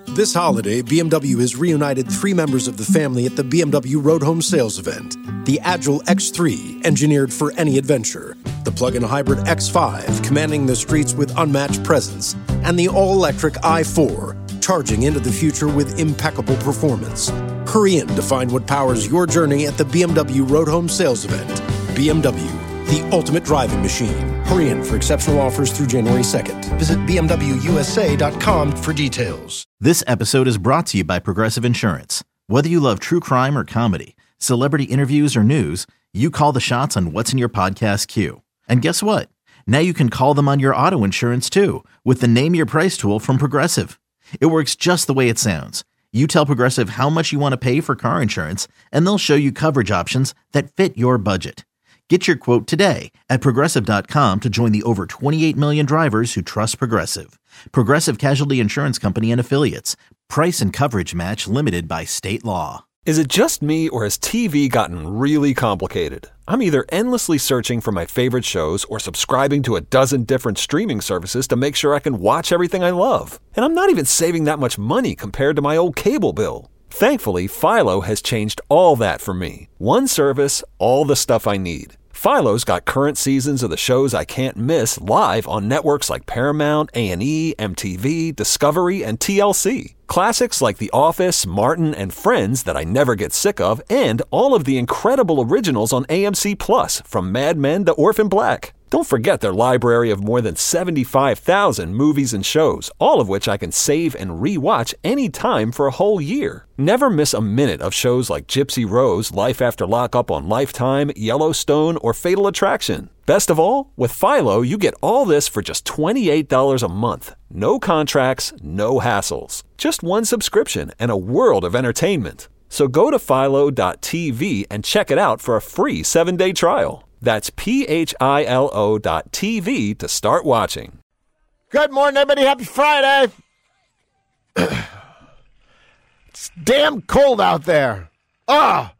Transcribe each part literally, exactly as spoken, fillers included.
This holiday, B M W has reunited three members of the family at the B M W Road Home Sales event. The Agile X three, engineered for any adventure. The plug-in hybrid X five, commanding the streets with unmatched presence. And the all-electric i four, charging into the future with impeccable performance. Hurry in to find what powers your journey at the B M W Road Home Sales event. B M W, the ultimate driving machine. Hurry in for exceptional offers through January second. Visit B M W U S A dot com for details. This episode is brought to you by Progressive Insurance. Whether you love true crime or comedy, celebrity interviews or news, you call the shots on what's in your podcast queue. And guess what? Now you can call them on your auto insurance too with the Name Your Price tool from Progressive. It works just the way it sounds. You tell Progressive how much you want to pay for car insurance, and they'll show you coverage options that fit your budget. Get your quote today at Progressive dot com to join the over twenty-eight million drivers who trust Progressive. Progressive Casualty Insurance Company and Affiliates. Price and coverage match limited by state law. Is it just me, or has T V gotten really complicated? I'm either endlessly searching for my favorite shows or subscribing to a dozen different streaming services to make sure I can watch everything I love. And I'm not even saving that much money compared to my old cable bill. Thankfully, Philo has changed all that for me. One service, all the stuff I need. Philo's got current seasons of the shows I can't miss live on networks like Paramount, A and E, M T V, Discovery, and T L C. Classics like The Office, Martin, and Friends that I never get sick of, and all of the incredible originals on A M C Plus, from Mad Men to Orphan Black. Don't forget their library of more than seventy-five thousand movies and shows, all of which I can save and re-watch anytime for a whole year. Never miss a minute of shows like Gypsy Rose, Life After Lockup on Lifetime, Yellowstone, or Fatal Attraction. Best of all, with Philo, you get all this for just twenty-eight dollars a month. No contracts, no hassles. Just one subscription and a world of entertainment. So go to Philo dot T V and check it out for a free seven-day trial. That's P H I L O dot T V to start watching. Good morning, everybody. Happy Friday. It's damn cold out there. Ah,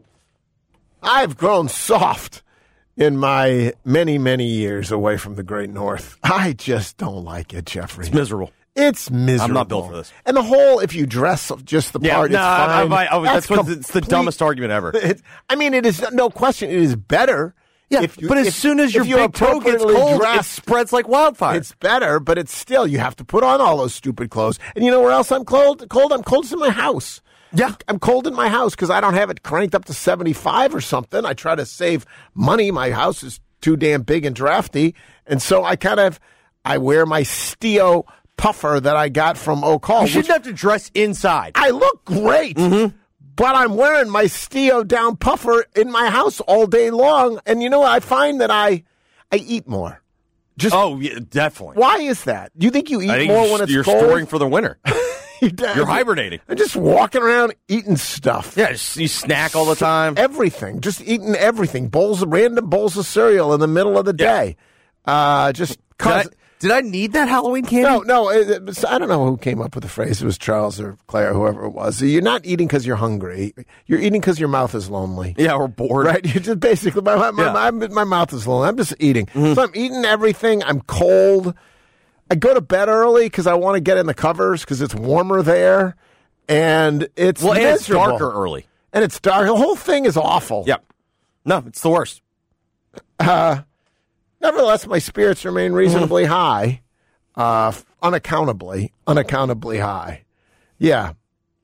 I've grown soft in my many, many years away from the great north. I just don't like it, Jeffrey. It's miserable. It's miserable. I'm not built for this. And the whole, if you dress just the yeah, part, no, it's fine. I, I, I, that's that's what, it's the dumbest argument ever. It, I mean, it is no question. It is better. Yeah, if you, but as if, soon as your you big toe gets cold, it spreads like wildfire. It's better, but it's still, you have to put on all those stupid clothes. And you know where else I'm cold? Cold. I'm cold in my house. Yeah. I'm cold in my house because I don't have it cranked up to seventy-five or something. I try to save money. My house is too damn big and drafty. And so I kind of, I wear my Stio puffer that I got from Oak Hall. You shouldn't have to dress inside. I look great. Mm-hmm. But I'm wearing my Stio down puffer in my house all day long. And you know what? I find that I I eat more. Just Oh, yeah, definitely. Why is that? Do you think you eat I think more you're, when it's you're cold? storing for the winter. you're, you're hibernating. I'm just walking around eating stuff. Yeah, just, you snack all the time. Everything. Just eating everything. Bowls of random bowls of cereal in the middle of the Yeah. day. Uh, just cause. Did I, did I need that Halloween candy? No, no. It, it was, I don't know who came up with the phrase. It was Charles or Claire, whoever it was. You're not eating because you're hungry. You're eating because your mouth is lonely. Yeah, we're bored. Right? You're just basically, my, my, Yeah. my, my, my mouth is lonely. I'm just eating. Mm-hmm. So I'm eating everything. I'm cold. I go to bed early because I want to get in the covers because it's warmer there. And it's Well, and it's miserable. darker early. And it's dark. The whole thing is awful. Yep. No, it's the worst. Uh, nevertheless, my spirits remain reasonably high. Uh, unaccountably, unaccountably high. Yeah.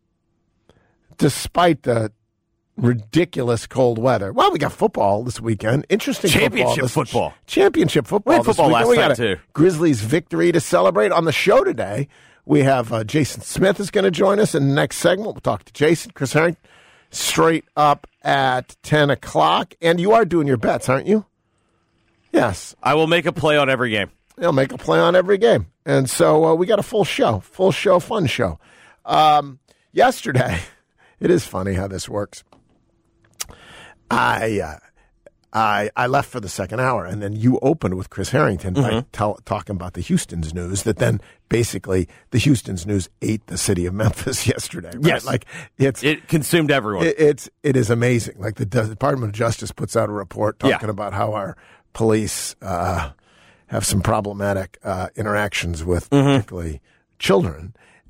Despite the ridiculous cold weather. Well, we got football this weekend. Interesting Championship football. This- football. Championship football. We had this football weekend. last we got night, a too. Grizzlies victory to celebrate. On the show today, we have uh, Jason Smith is going to join us in the next segment. We'll talk to Jason. Chris Harrington straight up at ten o'clock. And you are doing your bets, aren't you? Yes. I will make a play on every game. They'll make a play on every game. And so uh, we got a full show, full show, fun show. Um, yesterday, it is funny how this works. I, uh, I I left for the second hour, and then you opened with Chris Harrington by Mm-hmm. tell, talking about the Houston's news, that then basically the Houston's news ate the city of Memphis yesterday. Right? Yes. Like it's It consumed everyone. it, it's it is amazing. Like the Department of Justice puts out a report talking Yeah. about how our police uh, have some problematic uh, interactions with Mm-hmm. particularly children,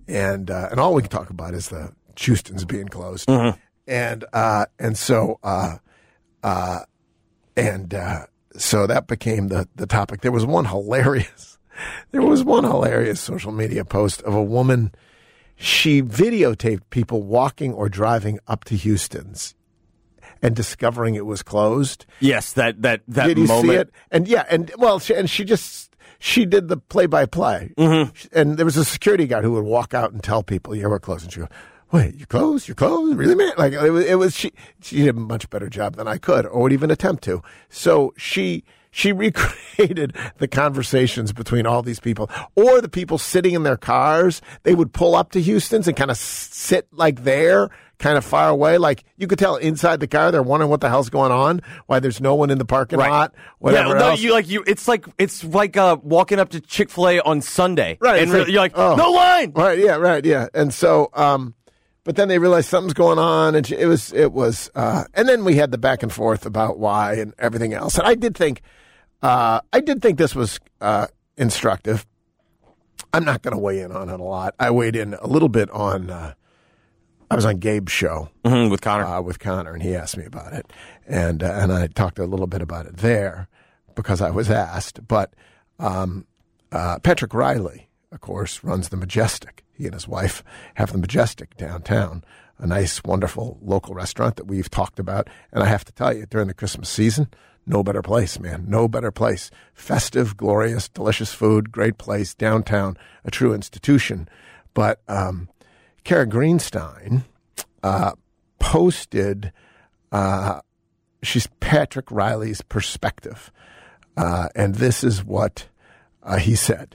and uh, and all we can talk about is the Houston's being closed, mm-hmm. and uh, and so uh, uh, and uh, so that became the the topic. There was one hilarious, there was one hilarious social media post of a woman. She videotaped people walking or driving up to Houston's and discovering it was closed. Yes, that that that Did you moment. see it? And yeah, and well, she, and she just she did the play by play. And there was a security guard who would walk out and tell people, "Yeah, we're closed." And she go, "Wait, you're closed? You're closed? Really, man?" Like it was, it was she. She did a much better job than I could, or would even attempt to. So she. She recreated the conversations between all these people, or the people sitting in their cars. They would pull up to Houston's and kind of sit like there, kind of far away. Like you could tell inside the car, they're wondering what the hell's going on, why there's no one in the parking Right. lot, whatever yeah, no, else. you like you. It's like it's like uh, walking up to Chick-fil-A on Sunday, Right, And it's like, you're like, oh. no line. Right, yeah, right, yeah. And so, um, but then they realized something's going on, and it was, it was, uh, and then we had the back and forth about why and everything else. And I did think. Uh, I did think this was uh, instructive. I'm not going to weigh in on it a lot. I weighed in a little bit on. Uh, I was on Gabe's show Mm-hmm, with Connor. uh, with Connor, and he asked me about it, and uh, and I talked a little bit about it there because I was asked. But um, uh, Patrick Riley, of course, runs the Majestic. He and his wife have the Majestic downtown, a nice, wonderful local restaurant that we've talked about. And I have to tell you, during the Christmas season. No better place, man. No better place. Festive, glorious, delicious food, great place, downtown, a true institution. But um, Kara Greenstein uh, posted, uh, she's Patrick Riley's perspective. Uh, and this is what uh, he said.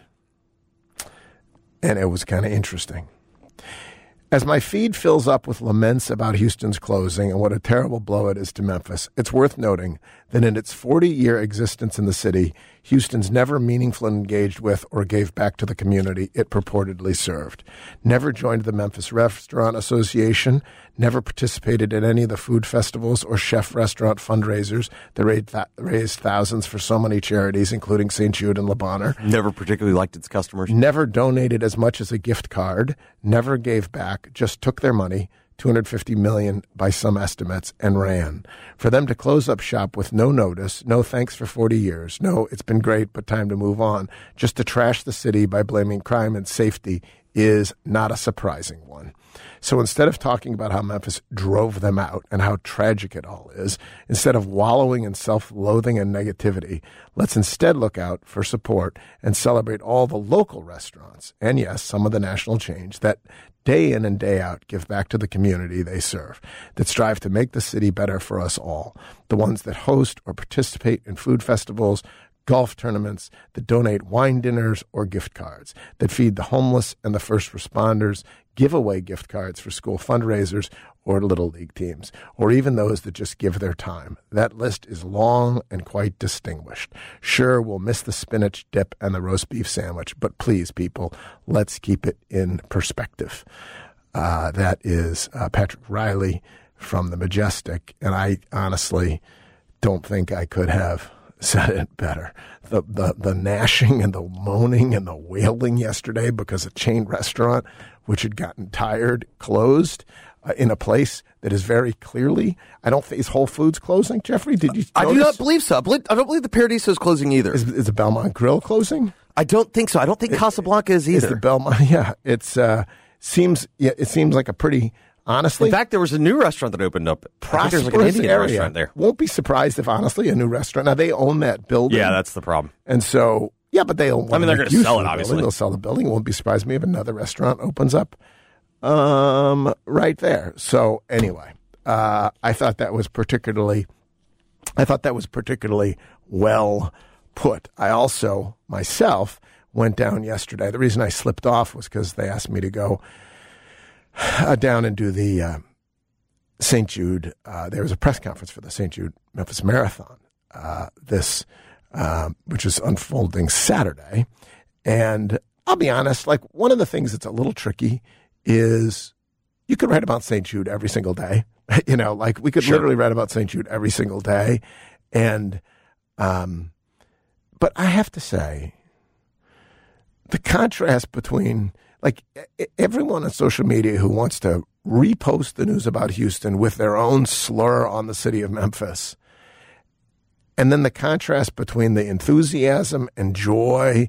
And it was kind of interesting. As my feed fills up with laments about Houston's closing and what a terrible blow it is to Memphis, it's worth noting that in its forty-year existence in the city, Houston's never meaningfully engaged with or gave back to the community it purportedly served. Never joined the Memphis Restaurant Association, never participated in any of the food festivals or chef restaurant fundraisers that raised, th- raised thousands for so many charities, including Saint Jude and Le Bonheur. Never particularly liked its customers. Never donated as much as a gift card, never gave back, just took their money, two hundred fifty million dollars by some estimates, and ran. For them to close up shop with no notice, no thanks for forty years, no, it's been great, but time to move on, just to trash the city by blaming crime and safety is not a surprising one. So instead of talking about how Memphis drove them out and how tragic it all is, instead of wallowing in self-loathing and negativity, let's instead look out for support and celebrate all the local restaurants, and yes, some of the national chains that day in and day out give back to the community they serve, that strive to make the city better for us all, the ones that host or participate in food festivals, golf tournaments, that donate wine dinners or gift cards, that feed the homeless and the first responders, give away gift cards for school fundraisers or Little League teams, or even those that just give their time. That list is long and quite distinguished. Sure, we'll miss the spinach dip and the roast beef sandwich, but please, people, let's keep it in perspective. Uh, that is uh, Patrick Riley from the Majestic, and I honestly don't think I could have said it better. The, the the gnashing and the moaning and the wailing yesterday because a chain restaurant, which had gotten tired, closed uh, in a place that is very clearly, I don't think, is Whole Foods closing, Jeffrey? Did you I do notice? not believe so. I, believe, I don't believe the Paradiso is closing either. Is, is the Belmont Grill closing? I don't think so. I don't think Casablanca is either. Is the Belmont? Yeah, it's uh, seems yeah, it seems like a pretty honestly. In fact, there was a new restaurant that opened up. I think there's like an prosperous Indian area. restaurant there. Won't be surprised if honestly a new restaurant. Now they own that building. Yeah, that's the problem. And so, yeah, but they'll. I mean, they're gonna sell it, obviously. They'll sell the building. It won't be surprised me if another restaurant opens up, um, right there. So anyway, uh, I thought that was particularly, I thought that was particularly well put. I also myself went down yesterday. The reason I slipped off was because they asked me to go uh, down and do the uh, Saint Jude. Uh, there was a press conference for the Saint Jude Memphis Marathon. Uh, this. Um, which is unfolding Saturday. And I'll be honest, like one of the things that's a little tricky is you could write about Saint Jude every single day. You know, like we could Sure. literally write about Saint Jude every single day. And, um, but I have to say, the contrast between, like everyone on social media who wants to repost the news about Houston with their own slur on the city of Memphis. And then the contrast between the enthusiasm and joy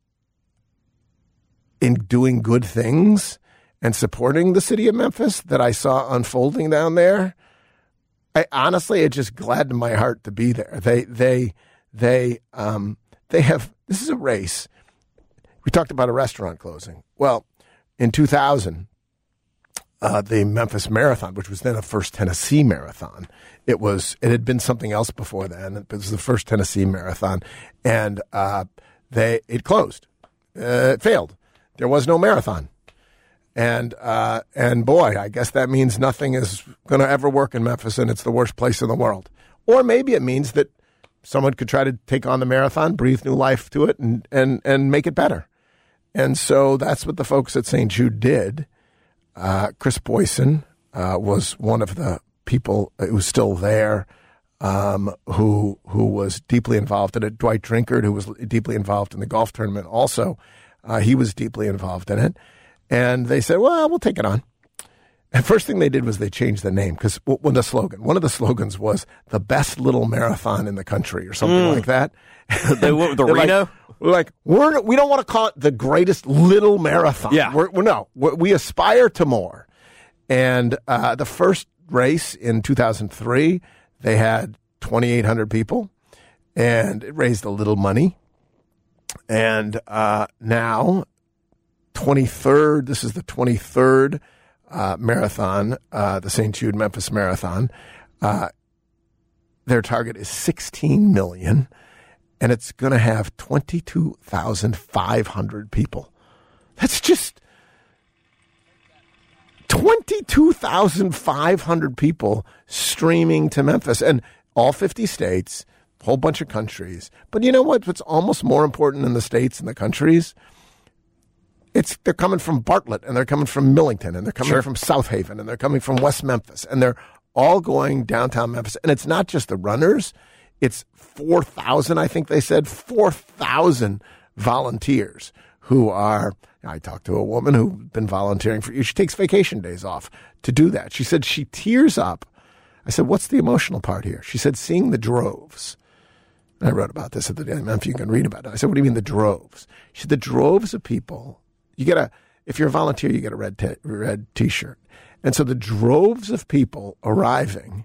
in doing good things and supporting the city of Memphis that I saw unfolding down there. I honestly, it just gladdened my heart to be there. They, they, they, um, they have, this is a race. We talked about a restaurant closing. Well, in two thousand, uh, the Memphis Marathon, which was then a First Tennessee Marathon, it was, it had been something else before then. It was the First Tennessee Marathon, and uh, they it closed. Uh, it failed. There was no marathon. And uh, and boy, I guess that means nothing is going to ever work in Memphis, and it's the worst place in the world. Or maybe it means that someone could try to take on the marathon, breathe new life to it, and and and make it better. And so that's what the folks at Saint Jude did. Uh, Chris Boyson uh, was one of the people who was still there, um, who who was deeply involved in it. Dwight Drinkard, who was deeply involved in the golf tournament, also uh, he was deeply involved in it. And they said, well, we'll take it on. And first thing they did was they changed the name because when the slogan, one of the slogans was the best little marathon in the country or something mm. like that. They went with the Reno? Like, we're like, we're, we don't want to call it the greatest little marathon. Yeah. We're, we're, no, we're, we aspire to more. And uh, the first race in two thousand three, they had twenty-eight hundred people, and it raised a little money. And uh, now, twenty-third, this is the twenty-third uh, marathon, uh, the Saint Jude Memphis Marathon. Uh, their target is sixteen million dollars. And it's going to have twenty-two thousand five hundred people. That's just twenty-two thousand five hundred people streaming to Memphis. And all fifty states, a whole bunch of countries. But you know what? What's almost more important than the states and the countries? It's they're coming from Bartlett, and they're coming from Millington, and they're coming sure. from South Haven, and they're coming from West Memphis. And they're all going downtown Memphis. And it's not just the runners. It's four thousand, I think they said, four thousand volunteers who are, I talked to a woman who's been volunteering for years. She takes vacation days off to do that. She said she tears up. I said, what's the emotional part here? She said, seeing the droves. And I wrote about this at the Daily Memphis. You can read about it. I said, what do you mean the droves? She said, the droves of people, you get a, if you're a volunteer, you get a red, t- red t-shirt. And so the droves of people arriving,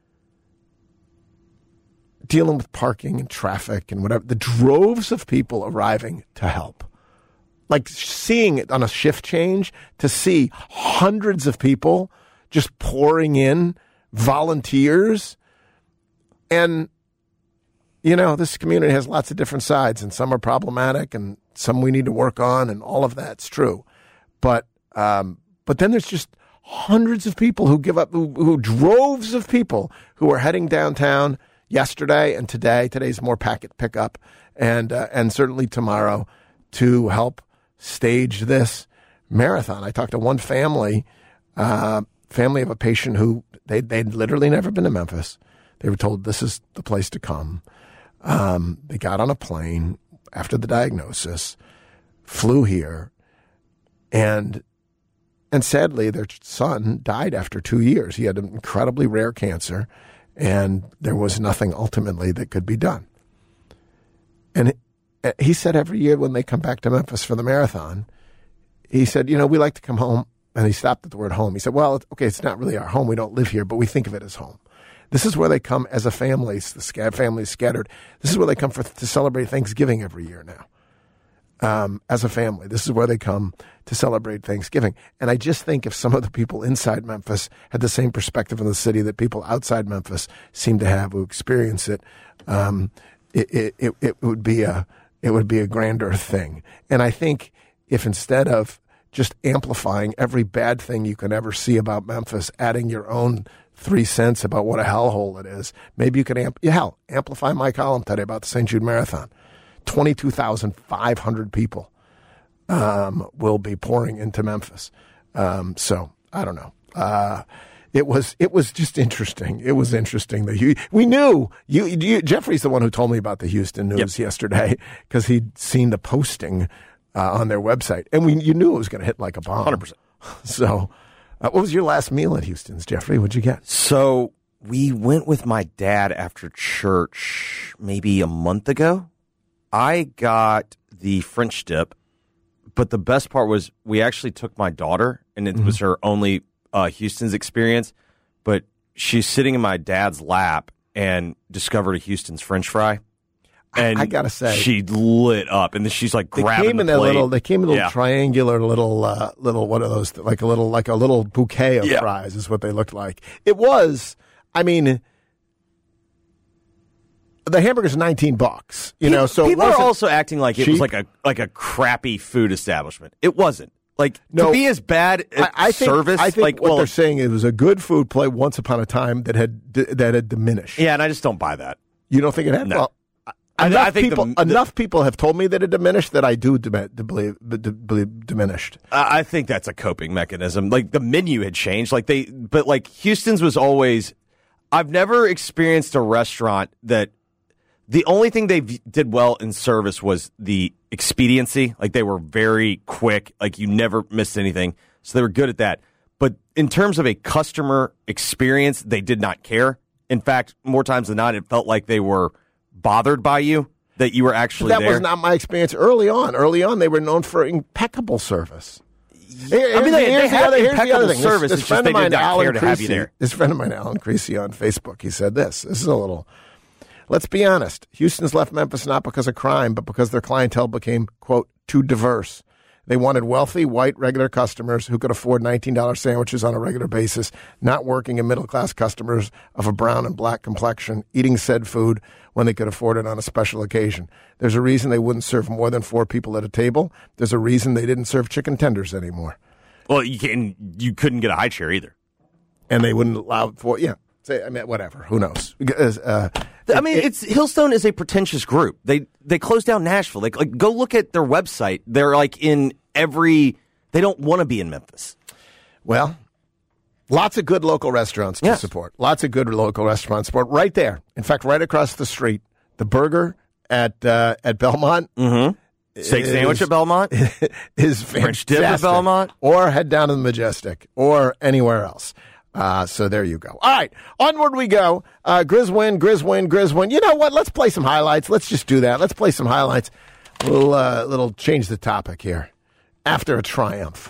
dealing with parking and traffic and whatever, the droves of people arriving to help. Like seeing it on a shift change, to see hundreds of people just pouring in, volunteers. And, you know, this community has lots of different sides, and some are problematic and some we need to work on, and all of that's true. But um, but then there's just hundreds of people who give up, who, who droves of people who are heading downtown yesterday and today. Today's more packet pickup, and uh, and certainly tomorrow to help stage this marathon. I talked to one family, uh, family of a patient who they they'd literally never been to Memphis. They were told this is the place to come. Um, they got on a plane after the diagnosis, flew here, and and sadly their son died after two years. He had an incredibly rare cancer. And there was nothing ultimately that could be done. And he said every year when they come back to Memphis for the marathon, he said, you know, we like to come home. And he stopped at the word home. He said, well, okay, it's not really our home. We don't live here, but we think of it as home. This is where they come as a family. The sc- family is scattered. This is where they come for to celebrate Thanksgiving every year now. Um, as a family, this is where they come to celebrate Thanksgiving. And I just think if some of the people inside Memphis had the same perspective in the city that people outside Memphis seem to have, who experience it, um, it, it, it, it would be a it would be a grander thing. And I think if instead of just amplifying every bad thing you can ever see about Memphis, adding your own three cents about what a hellhole it is, maybe you could amp- yeah, hell, amplify my column today about the Saint Jude Marathon. twenty-two thousand five hundred people um, will be pouring into Memphis. Um, so I don't know. Uh, it was it was just interesting. It was interesting that you, we knew you, you. Jeffrey's the one who told me about the Houston news yep. yesterday because he'd seen the posting uh, on their website. And we you knew it was going to hit like a bomb. one hundred percent. So uh, what was your last meal at Houston's, Jeffrey? What'd you get? So we went with my dad after church maybe a month ago. I got the French dip, but the best part was we actually took my daughter, and it mm-hmm. was her only uh, Houston's experience, but she's sitting in my dad's lap and discovered a Houston's French fry. And I, I gotta say, she lit up, and then she's like they grabbing came in the that plate. little. They came in a little yeah. triangular, little, uh, little. What are those? Like a little, like a little bouquet of yeah. fries is what they looked like. It was. I mean, the hamburger's nineteen bucks. You people, know, so people are also acting like it cheap? was like a like a crappy food establishment. It wasn't. Like no, to be as bad at I, I think, service. I think like, what well, they're saying it was a good food play once upon a time that had that had diminished. Yeah, and I just don't buy that. You don't think it had? No. Well, I, enough I think people the, the, enough people have told me that it diminished that I do dim- believe, believe diminished. I think that's a coping mechanism. Like the menu had changed. Like they, but like Houston's was always. I've never experienced a restaurant that the only thing they did well in service was the expediency. Like they were very quick. Like you never missed anything. So they were good at that. But in terms of a customer experience, they did not care. In fact, more times than not, it felt like they were bothered by you, that you were actually that there. was not my experience early on. Early on, they were known for impeccable service. Here, I mean, they, here's they the had other, here's the impeccable other thing. service. This, this it's friend just of they mine, did not Alan care to have you Creasy, there. this friend of mine, Alan Creasy, on Facebook, he said this. This is a little. Let's be honest. Houston's left Memphis not because of crime, but because their clientele became, quote, too diverse. They wanted wealthy, white, regular customers who could afford nineteen dollars sandwiches on a regular basis, not working and middle-class customers of a brown and black complexion, eating said food when they could afford it on a special occasion. There's a reason they wouldn't serve more than four people at a table. There's a reason they didn't serve chicken tenders anymore. Well, you can you couldn't get a high chair either. And they wouldn't allow for, yeah. Say, I mean, whatever. Who knows? Uh, I mean, it, it's Hillstone is a pretentious group. They they closed down Nashville. They, like, go look at their website. They're like in every. They don't want to be in Memphis. Well, lots of good local restaurants to yes. support. Lots of good local restaurants support right there. In fact, right across the street, the burger at uh, at Belmont. Mm-hmm. Steak is, sandwich at Belmont is fantastic. French dip at Belmont, or head down to the Majestic, or anywhere else. Uh, so there you go. All right, onward we go. Uh, Grizz win, Grizz win, Grizz win. You know what? Let's play some highlights. Let's just do that. Let's play some highlights. We'll uh, little change the topic here. After a triumph.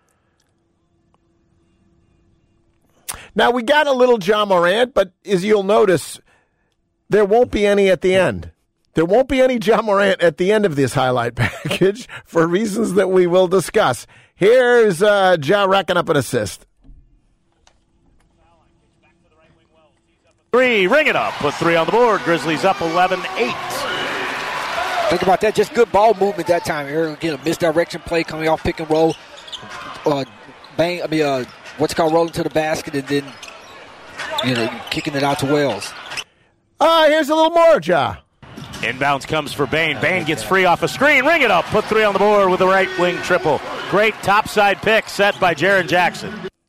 Now we got a little John Morant, but as you'll notice, there won't be any at the end. There won't be any John Morant at the end of this highlight package for reasons that we will discuss. Here's uh, Ja racking up an assist. Three, ring it up. Put three on the board. Grizzlies up eleven eight. Think about that. Just good ball movement that time. Here, again, a misdirection play coming off pick and roll. Uh, bang, I mean, uh, what's it called, rolling to the basket and then, you know, kicking it out to Wells. Uh, here's a little more, Ja. Inbounds comes for Bane. Bane gets free off a screen. Ring it up. Put three on the board with a right wing triple. Great topside pick set by Jaren Jackson.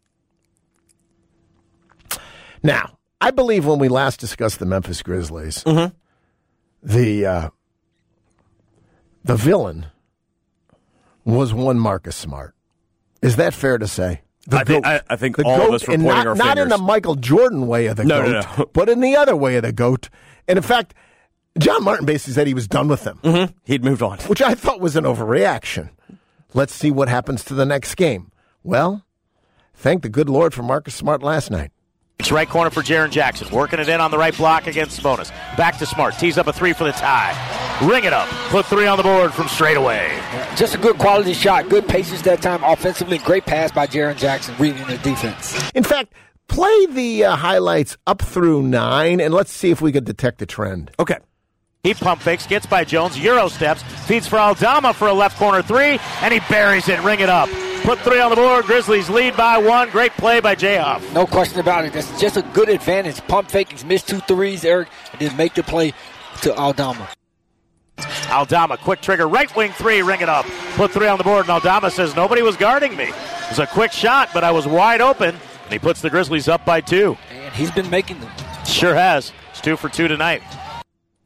Now, I believe when we last discussed the Memphis Grizzlies, mm-hmm. the uh, the villain was one Marcus Smart. Is that fair to say? The I think, I, I think the all goat, of us were and pointing not, our not fingers. in the Michael Jordan way of the no, goat, no, no. but in the other way of the goat. And in fact, John Martin basically said he was done with them. Mm-hmm. He'd moved on. Which I thought was an overreaction. Let's see what happens to the next game. Well, thank the good Lord for Marcus Smart last night. It's right corner for Jaren Jackson. Working it in on the right block against Sabonis. Back to Smart. Tees up a three for the tie. Ring it up. Put three on the board from straight away. Just a good quality shot. Good patience that time offensively. Great pass by Jaren Jackson reading the defense. In fact, play the uh, highlights up through nine, and let's see if we could detect a trend. Okay. He pump fakes, gets by Jones, Euro steps, feeds for Aldama for a left corner three, and he buries it. Ring it up. Put three on the board. Grizzlies lead by one. Great play by Jay Huff. No question about it. That's just a good advantage. Pump fakes, miss two threes, Eric, and then make the play to Aldama. Aldama, quick trigger, right wing three, ring it up. Put three on the board, and Aldama says, nobody was guarding me. It was a quick shot, but I was wide open, and he puts the Grizzlies up by two. And he's been making them. Sure has. It's two for two tonight.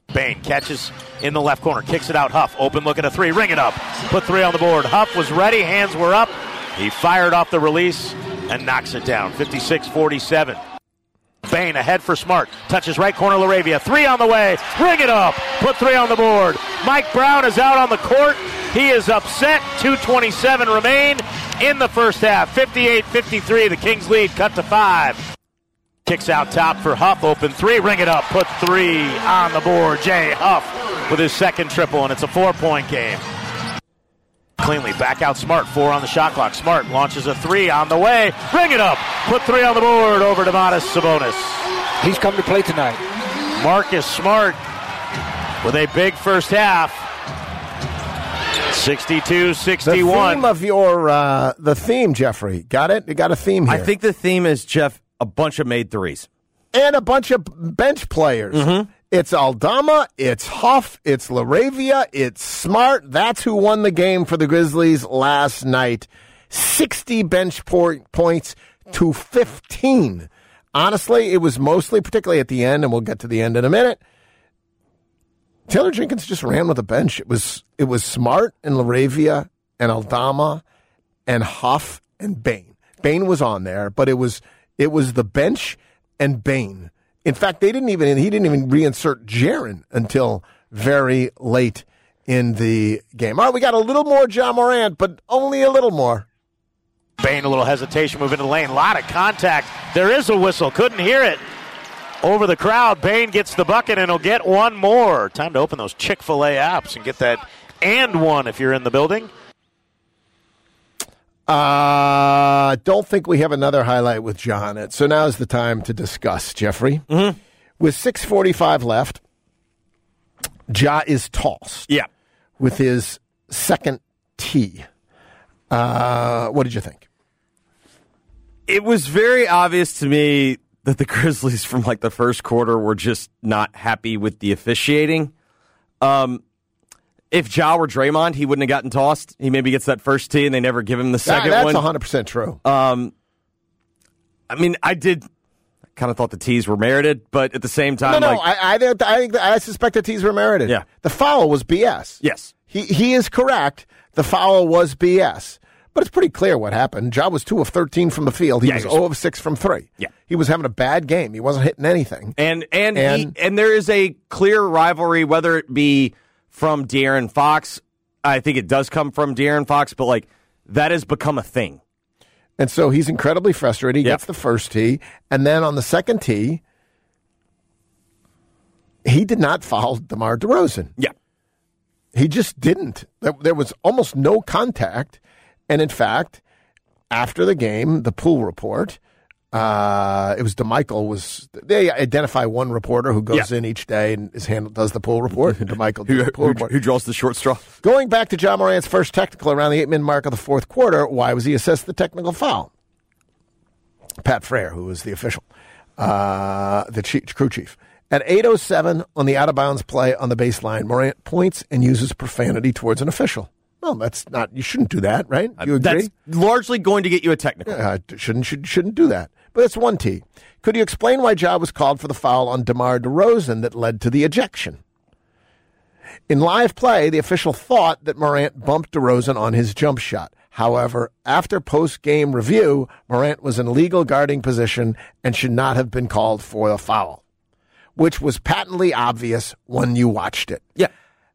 Bain catches in the left corner, kicks it out. Huff, open look at a three, ring it up. Put three on the board. Huff was ready, hands were up. He fired off the release and knocks it down, fifty-six forty-seven. Bain ahead for Smart, touches right corner, LaRavia, three on the way, ring it up, put three on the board. Mike Brown is out on the court. He is upset. two twenty-seven remain in the first half. fifty-eight fifty-three, the Kings lead cut to five. Kicks out top for Huff, open three, ring it up, put three on the board. Jay Huff with his second triple, and it's a four-point game. Cleanly, back out Smart, four on the shot clock. Smart launches a three on the way, ring it up, put three on the board over Domantas Sabonis. He's come to play tonight. Marcus Smart with a big first half. sixty-two sixty-one. The theme of your, uh, the theme, Jeffrey, got it? You got a theme here. I think the theme is, Jeff, a bunch of made threes. And a bunch of bench players. Mm-hmm. It's Aldama, it's Huff, it's LaRavia, it's Smart. That's who won the game for the Grizzlies last night. sixty bench point points to fifteen. Honestly, it was mostly, particularly at the end, and we'll get to the end in a minute, Taylor Jenkins just ran with a bench. It was it was Smart and LaRavia and Aldama and Huff and Bain. Bain was on there, but it was it was the bench and Bain. In fact, they didn't even he didn't even reinsert Jaren until very late in the game. All right, we got a little more Ja Morant, but only a little more. Bain, a little hesitation, moving to the lane. A lot of contact. There is a whistle. Couldn't hear it. Over the crowd, Bain gets the bucket, and he'll get one more. Time to open those Chick-fil-A apps and get that and one if you're in the building. I uh, don't think we have another highlight with Ja on it. So now's the time to discuss, Jeffrey. Mm-hmm. With six forty-five left, Ja is tossed. Yeah. With his second tee. Uh, what did you think? It was very obvious to me that the Grizzlies from like the first quarter were just not happy with the officiating. Um, if Ja were Draymond, he wouldn't have gotten tossed. He maybe gets that first tee and they never give him the second that, that's one. That's one hundred percent true. Um, I mean, I did kind of thought the tees were merited, but at the same time, no, no, like, I, I, I think I suspect the tees were merited. Yeah, the foul was B S. Yes, he he is correct. The foul was B S. But it's pretty clear what happened. Ja was two of thirteen from the field. He yeah, was he was zero of six from three. Yeah. He was having a bad game. He wasn't hitting anything. And and and, he, and there is a clear rivalry, whether it be from De'Aaron Fox. I think it does come from De'Aaron Fox, but like that has become a thing. And so he's incredibly frustrated. He yep. gets the first tee, and then on the second tee, he did not foul DeMar DeRozan. Yeah. He just didn't. There was almost no contact. And in fact, after the game, the pool report, uh, it was DeMichael was, they identify one reporter who goes yeah. in each day and is handled, does the pool report. And DeMichael does who, the pool who, report. Who draws the short straw? Going back to Ja Morant's first technical around the eight-minute mark of the fourth quarter, why was he assessed the technical foul? Pat Frere, who was the official, uh, the chief, crew chief. At eight oh seven on the out-of-bounds play on the baseline, Morant points and uses profanity towards an official. Well, that's not, you shouldn't do that, right? You agree? That's largely going to get you a technical. Yeah, shouldn't, should, shouldn't do that. But it's one T. Could you explain why Ja was called for the foul on DeMar DeRozan that led to the ejection? In live play, the official thought that Morant bumped DeRozan on his jump shot. However, after post-game review, Morant was in legal guarding position and should not have been called for the foul, which was patently obvious when you watched it. Yeah.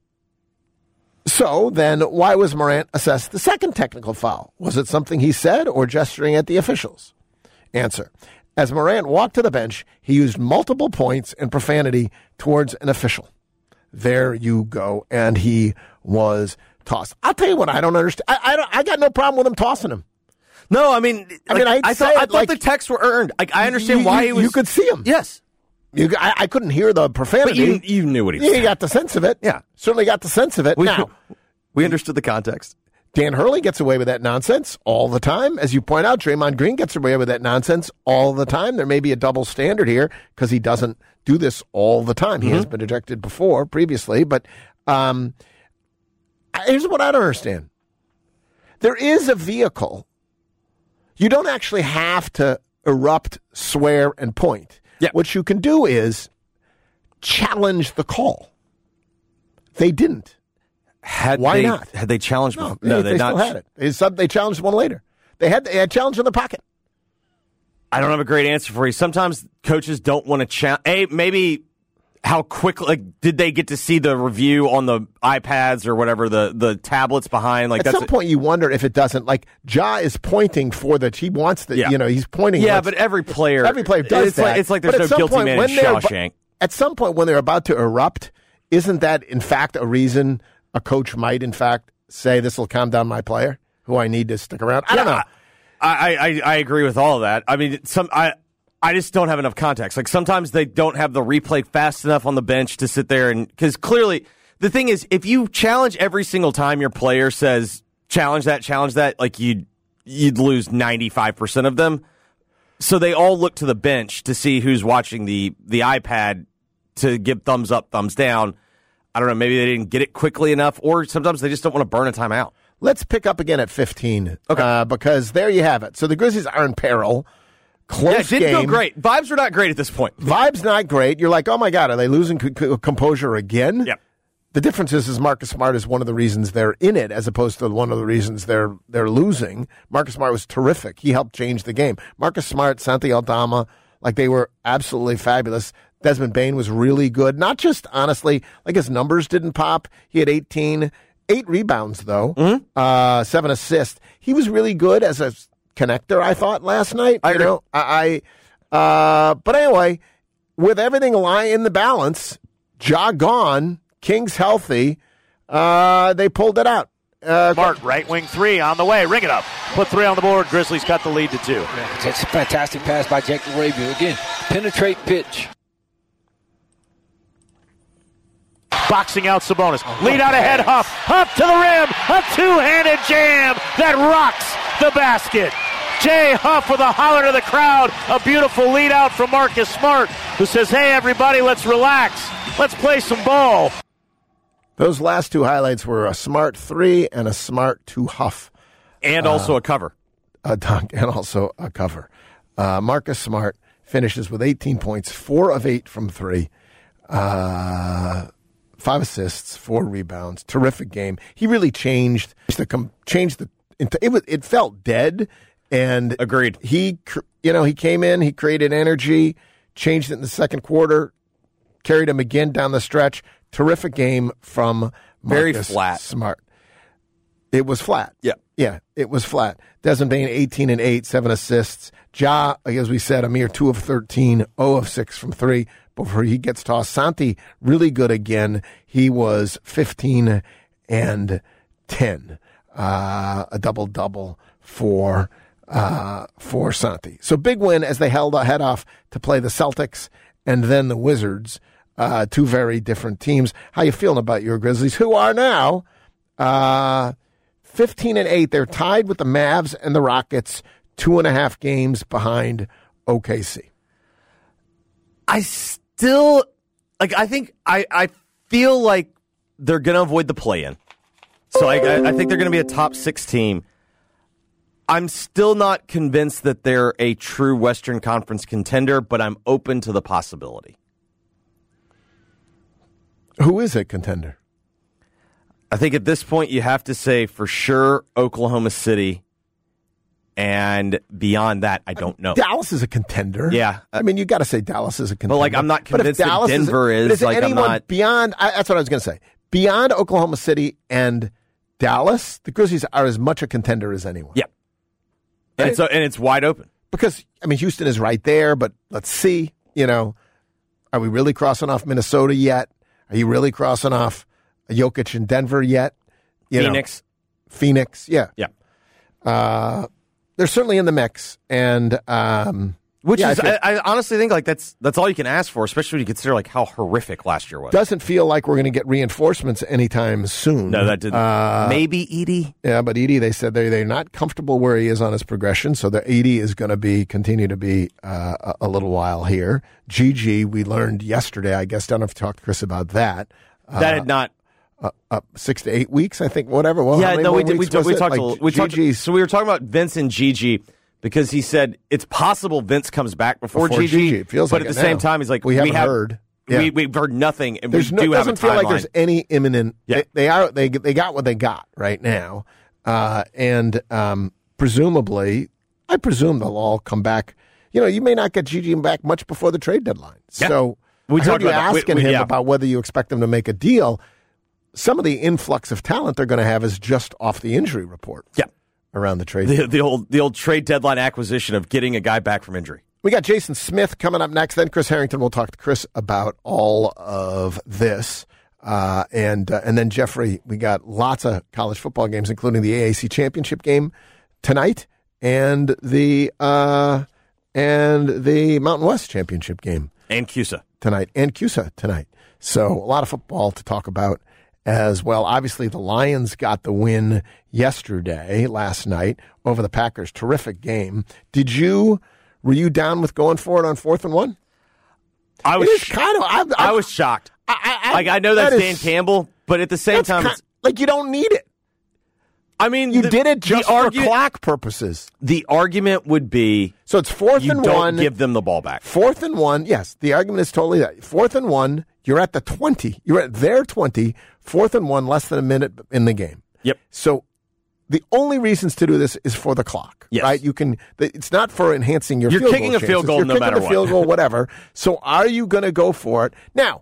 So then why was Morant assessed the second technical foul? Was it something he said or gesturing at the officials? Answer. As Morant walked to the bench, he used multiple points and profanity towards an official. There you go. And he was tossed. I'll tell you what I don't understand. I, I, don't, I got no problem with him tossing him. No, I mean, I like, mean, I thought, I thought like, the texts were earned. Like, I understand you, why you, he was. You could see him. Yes. You, I, I couldn't hear the profanity. But you, you knew what he was You saying. got the sense of it. Yeah. Certainly got the sense of it. We, now, we understood the context. Dan Hurley gets away with that nonsense all the time. As you point out, Draymond Green gets away with that nonsense all the time. There may be a double standard here because he doesn't do this all the time. He mm-hmm. has been ejected before, previously. But um, here's what I don't understand. There is a vehicle. You don't actually have to erupt, swear, and point. Yeah. What you can do is challenge the call. They didn't. Had Why they, not? Had they challenged? No, no, they, they still not. had it. They, sub, they challenged one later. They had they had challenge in the pocket. I don't have a great answer for you. Sometimes coaches don't want to challenge. A, maybe how quickly like, did they get to see the review on the iPads or whatever, the, the tablets behind? Like At that's some a, point, you wonder if it doesn't. Like, Ja is pointing for the, he wants the, Yeah. you know, he's pointing. Yeah, what's- but every player, every player does it's that. Like, it's like there's But no at some guilty point, man in when they're abo- Shawshank. At some point, when they're about to erupt, isn't that, in fact, a reason a coach might, in fact, say, this will calm down my player who I need to stick around? I don't know. I, I, I agree with all of that. I mean, some I I just don't have enough context. Like sometimes they don't have the replay fast enough on the bench to sit there and because clearly the thing is, if you challenge every single time your player says challenge that, challenge that, like you'd you'd lose ninety-five percent of them. So they all look to the bench to see who's watching the the iPad to give thumbs up, thumbs down. I don't know. Maybe they didn't get it quickly enough, or sometimes they just don't want to burn a timeout. Let's pick up again at fifteen. Okay. Uh, because there you have it. So the Grizzlies are in peril. Close Yeah, it didn't game. go great. Vibes were not great at this point. Vibes not great. You're like, oh my God, are they losing c- c- composure again? Yep. The difference is, is Marcus Smart is one of the reasons they're in it, as opposed to one of the reasons they're they're losing. Marcus Smart was terrific. He helped change the game. Marcus Smart, Santi Aldama, like they were absolutely fabulous. Desmond Bain was really good. Not just honestly, like his numbers didn't pop. He had eighteen, eight rebounds though, mm-hmm. uh, seven assists. He was really good as a connector, I thought, last night. I you agree. know, I, I uh, but anyway, with everything lying in the balance, Ja gone, Kings healthy, uh, they pulled it out. Uh, Smart, right wing three on the way. Ring it up. Put three on the board. Grizzlies cut the lead to two. Yeah, that's a fantastic pass by Jack Arabia. Again, penetrate pitch. Boxing out Sabonis. Lead out ahead, Huff. Huff to the rim. A two-handed jam that rocks the basket. Jay Huff with a holler to the crowd. A beautiful lead out from Marcus Smart, who says, hey, everybody, let's relax. Let's play some ball. Those last two highlights were a Smart three and a Smart two Huff. And also uh, a cover. A dunk and also a cover. Uh, Marcus Smart finishes with eighteen points, four of eight from three. Uh... Five assists, four rebounds, terrific game. He really changed the changed the. It was it felt dead, and agreed. He you know he came in, he created energy, changed it in the second quarter, carried him again down the stretch. Terrific game from Very Marcus flat. Smart. It was flat. Yeah, yeah, it was flat. Desmond Bain, eighteen and eight, seven assists. Ja, as we said, a mere two of thirteen, zero of six from three. Before he gets tossed. Santi, really good again. He was fifteen and ten. Uh, a double-double for uh, for Santi. So big win as they held a head off to play the Celtics and then the Wizards. Uh, two very different teams. How you feeling about your Grizzlies, who are now uh, fifteen and eight? They're tied with the Mavs and the Rockets, two and a half games behind O K C. I still, like, I think, I, I feel like they're going to avoid the play-in. So I, I think they're going to be a top six team. I'm still not convinced that they're a true Western Conference contender, but I'm open to the possibility. Who is a contender? I think at this point you have to say for sure Oklahoma City, and beyond that, I don't know. Dallas is a contender. Yeah. I mean, you got to say Dallas is a contender. But, like, I'm not convinced that Dallas Denver is, is, is like, I'm anyone not- beyond, I, that's what I was going to say. Beyond Oklahoma City and Dallas, the Grizzlies are as much a contender as anyone. Yeah. And it's, and it's wide open. Because, I mean, Houston is right there, but let's see, you know, are we really crossing off Minnesota yet? Are you really crossing off Jokic in Denver yet? You Phoenix. Know, Phoenix, yeah. Yeah. Uh, they're certainly in the mix. And, um, Which yeah, is, I, feel, I, I honestly think like that's that's all you can ask for, especially when you consider like how horrific last year was. doesn't feel like we're going to get reinforcements anytime soon. No, that didn't. Uh, Maybe Edey. Yeah, but Edey, they said they they're not comfortable where he is on his progression, so the Edey is going to be continue to be uh, a, a little while here. Gigi, we learned yesterday, I guess. Don't know if you talked to Chris about that. Uh, That had not. uh, uh, six to eight weeks, I think. Whatever. Well, how Yeah, many no, more we did. We, weeks talked- we was it? talked. Like, a little- we talked. Gigi's- So we were talking about Vince and Gigi because he said it's possible Vince comes back before, Before Gigi, Gigi. It feels but like at it the same now. time, he's like, We haven't have, heard. Yeah. We, we've heard nothing, and there's we no, do have a doesn't feel like timeline. there's any imminent. Yeah. They, they are they they got what they got right now, uh, and um, presumably, I presume they'll all come back. You know, you may not get Gigi back much before the trade deadline. Yeah. So We I heard talked you about that. We- asking we- him yeah. about whether you expect them to make a deal. Some of the influx of talent they're going to have is just off the injury report. Yeah. Around the trade. The, the old the old trade deadline acquisition of getting a guy back from injury. We got Jason Smith coming up next. Then Chris Harrington. We'll talk to Chris about all of this. Uh, and uh, and then Jeffrey, we got lots of college football games, including the A A C championship game tonight and the uh, and the Mountain West championship game And C U S A. tonight and C U S A tonight. So a lot of football to talk about as well. Obviously, the Lions got the win yesterday, last night, over the Packers. Terrific game. Did you, were you down with going for it on fourth and one? I was It is sh- kind of, I, I was shocked. I, I, Like I know that's that Dan is- Campbell, but at the same that's time, ki- it's, like you don't need it. I mean, You the, did it just the for argu- clock purposes. The argument would be So it's fourth you and don't one. give them the ball back. Fourth and one, yes. The argument is totally that. Fourth and one, you're at the twenty. You're at their twenty. Fourth and one, less than a minute in the game. Yep. So the only reasons to do this is for the clock, Yes. right? You can. It's not for enhancing your. You're field kicking goal a field chances. goal You're no kicking matter a what. field goal, whatever. So are you going to go for it now?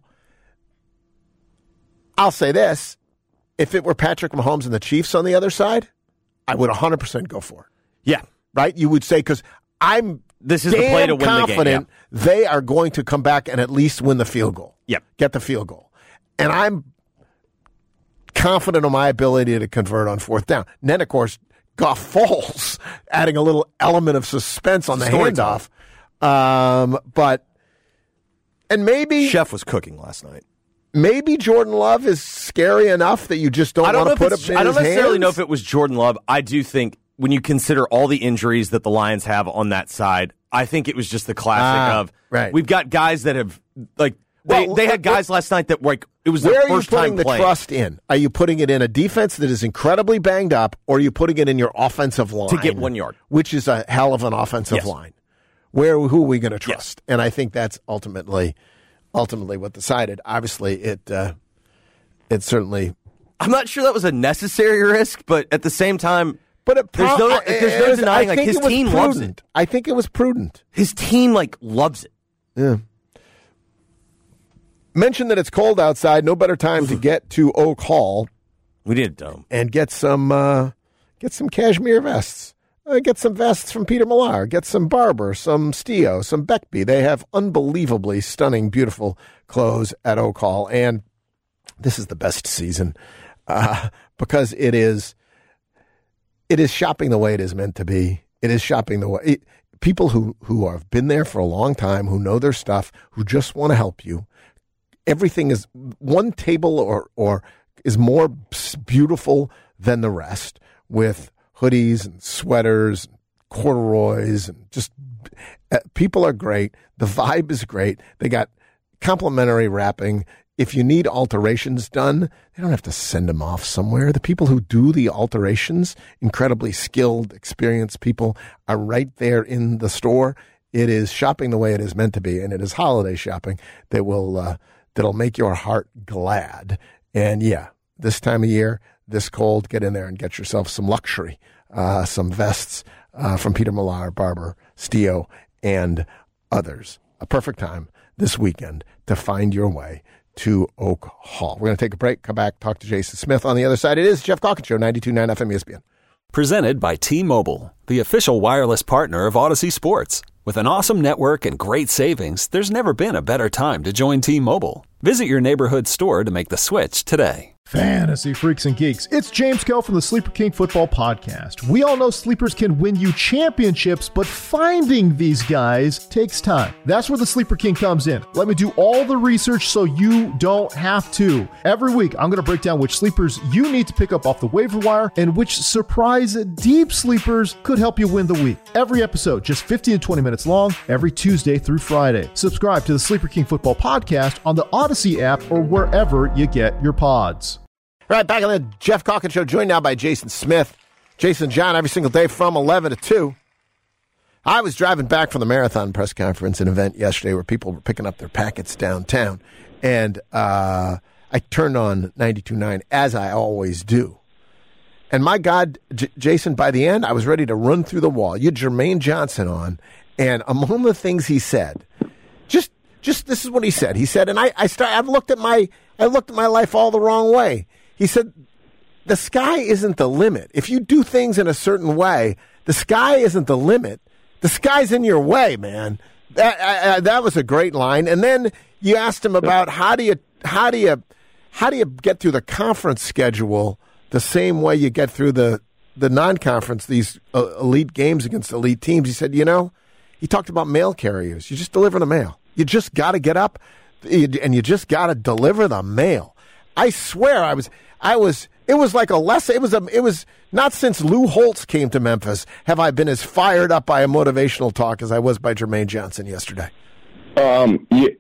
I'll say this: if it were Patrick Mahomes and the Chiefs on the other side, I would one hundred percent go for it. Yeah. Right? You would say because I'm. This is the damn play to win the game, confident they are going to come back and at least win the field goal. Yep. Get the field goal. And I'm confident of my ability to convert on fourth down. And then, of course, Goff Foles, adding a little element of suspense on the handoff. Um, but, and maybe, Chef was cooking last night. maybe Jordan Love is scary enough that you just don't, I don't know want to if put it's, him in I don't his necessarily hands. know if it was Jordan Love. I do think when you consider all the injuries that the Lions have on that side, I think it was just the classic Ah, of right. we've got guys that have like they, Well, they had what- guys last night that like it was Where their are you first time putting the playing. trust in? Are you putting it in a defense that is incredibly banged up, or are you putting it in your offensive line To get one yard. which is a hell of an offensive Yes. line? Where who are we going to trust? And I think that's ultimately, ultimately what decided. Obviously, it uh, it certainly. I'm not sure that was a necessary risk, but at the same time, But it there's pro- no I- there's no it was- denying I like think his it was team loves prudent. it. I think it was prudent. His team like loves it. Yeah. Mention that it's cold outside. No better time to get to Oak Hall We need a dome. and get some uh, get some cashmere vests. Uh, get some vests from Peter Millar. Get some Barber, some Stio, some Beckby. They have unbelievably stunning, beautiful clothes at Oak Hall, and this is the best season uh, because it is it is shopping the way it is meant to be. It is shopping the way it, people who who have been there for a long time, who know their stuff, who just want to help you. Everything is one table or or is more beautiful than the rest with hoodies and sweaters, and corduroys, and just uh, people are great. The vibe is great. They got complimentary wrapping. If you need alterations done, they don't have to send them off somewhere. The people who do the alterations, incredibly skilled, experienced people, are right there in the store. It is shopping the way it is meant to be, and it is holiday shopping that will uh, that'll make your heart glad. And yeah, this time of year, this cold, get in there and get yourself some luxury, uh, some vests uh, from Peter Millar, Barber, Stio, and others. A perfect time this weekend to find your way to Oak Hall. We're going to take a break, come back, talk to Jason Smith. On the other side, it is Jeff Calkins Show, ninety-two point nine F M E S P N. Presented by T-Mobile, the official wireless partner of Odyssey Sports. With an awesome network and great savings, there's never been a better time to join T-Mobile. Visit your neighborhood store to make the switch today. Fantasy freaks and geeks, it's James Kell from the Sleeper King Football Podcast. We all know sleepers can win you championships, but finding these guys takes time. That's where the Sleeper King comes in. Let me do all the research so you don't have to. Every week, I'm going to break down which sleepers you need to pick up off the waiver wire and which surprise deep sleepers could help you win the week. Every episode, just fifteen to twenty minutes long, every Tuesday through Friday. Subscribe to the Sleeper King Football Podcast on the Odyssey app or wherever you get your pods. All right, back on the Jeff Calkins Show, joined now by Jason Smith. Jason and John every single day from eleven to two. I was driving back from the Marathon press conference, an event yesterday where people were picking up their packets downtown, and uh, I turned on ninety-two point nine, as I always do. And my God, J- Jason, by the end, I was ready to run through the wall. You had Jermaine Johnson on, and among the things he said, just just this is what he said. He said, and I, I start, I've looked at my I looked at my life all the wrong way. He said, the sky isn't the limit. If you do things in a certain way, the sky isn't the limit. The sky's in your way, man. That I, I, that was a great line. And then you asked him about how do you how do you how do you get through the conference schedule the same way you get through the the non-conference, these uh, elite games against elite teams. He said, you know, he talked about mail carriers. You just deliver the mail. You just got to get up and you just got to deliver the mail. I swear, I was I was. It was like a lesson. It was a. It was not since Lou Holtz came to Memphis have I been as fired up by a motivational talk as I was by Jermaine Johnson yesterday. Um, you,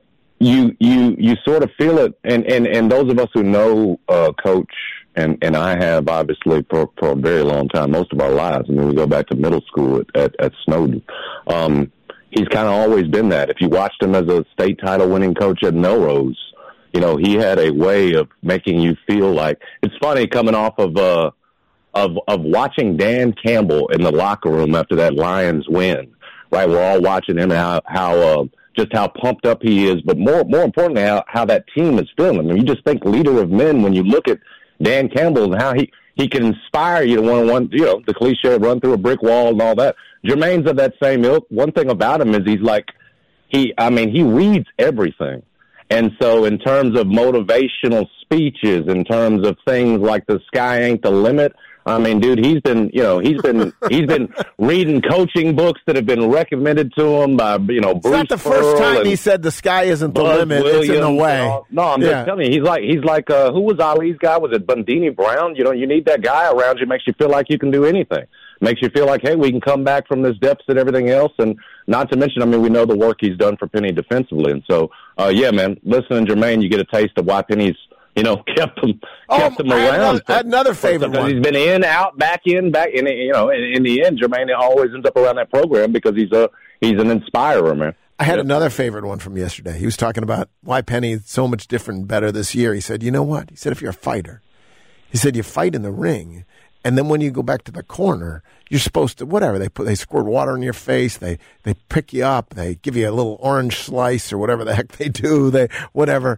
you, you, you sort of feel it, and, and, and those of us who know uh, Coach, and, and I have obviously for, for a very long time, most of our lives. I mean, we go back to middle school at at, at Snowden. Um, he's kind of always been that. If you watched him as a state title winning coach at Melrose, you know, he had a way of making you feel like it's funny coming off of uh of of watching Dan Campbell in the locker room after that Lions win. Right, we're all watching him and how how uh, just how pumped up he is, but more more importantly, how how that team is feeling. I mean, you just think leader of men when you look at Dan Campbell and how he he can inspire you to want to one you know the cliche run through a brick wall and all that. Jermaine's of that same ilk. One thing about him is he's like he I mean he reads everything. And so in terms of motivational speeches, in terms of things like the sky ain't the limit, I mean, dude, he's been, you know, he's been, he's been reading coaching books that have been recommended to him by, you know, Bruce It's not the first Pearl time he said the sky isn't the Buzz limit. Williams, it's in the way. No, I'm yeah. just telling you, he's like, he's like, uh, who was Ali's guy? Was it Bundini Brown? You know, you need that guy around you. Makes you feel like you can do anything. Makes you feel like, hey, we can come back from this deficit, everything else. And not to mention, I mean, we know the work he's done for Penny defensively. And so, uh, yeah, man, listening to Jermaine, you get a taste of why Penny's, you know, kept him, kept oh, him I had around. Another, I had another favorite because one. He's been in, out, back in, back in. You know, in, in the end, Jermaine always ends up around that program because he's a he's an inspirer, man. I had yep. another favorite one from yesterday. He was talking about why Penny is so much different and better this year. He said, you know what? He said, if you're a fighter, he said, you fight in the ring, and then when you go back to the corner, you're supposed to, whatever, they put, they squirt water in your face, they they pick you up, they give you a little orange slice or whatever the heck they do, they whatever.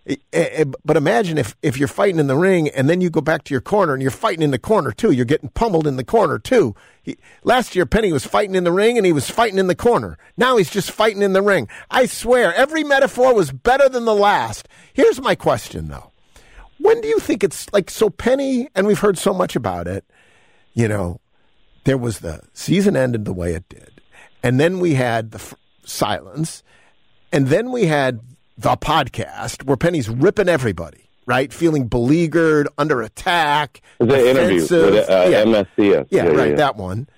But imagine if, if you're fighting in the ring and then you go back to your corner and you're fighting in the corner too. You're getting pummeled in the corner too. He, last year, Penny was fighting in the ring and he was fighting in the corner. Now he's just fighting in the ring. I swear, every metaphor was better than the last. Here's my question, though. When do you think it's like, so Penny, and we've heard so much about it, you know, there was the season ended the way it did. And then we had the f- silence. And then we had the podcast where Penny's ripping everybody, right? Feeling beleaguered, under attack. The interview with uh, yeah. M S C S. Yeah, yeah, right, yeah. that one.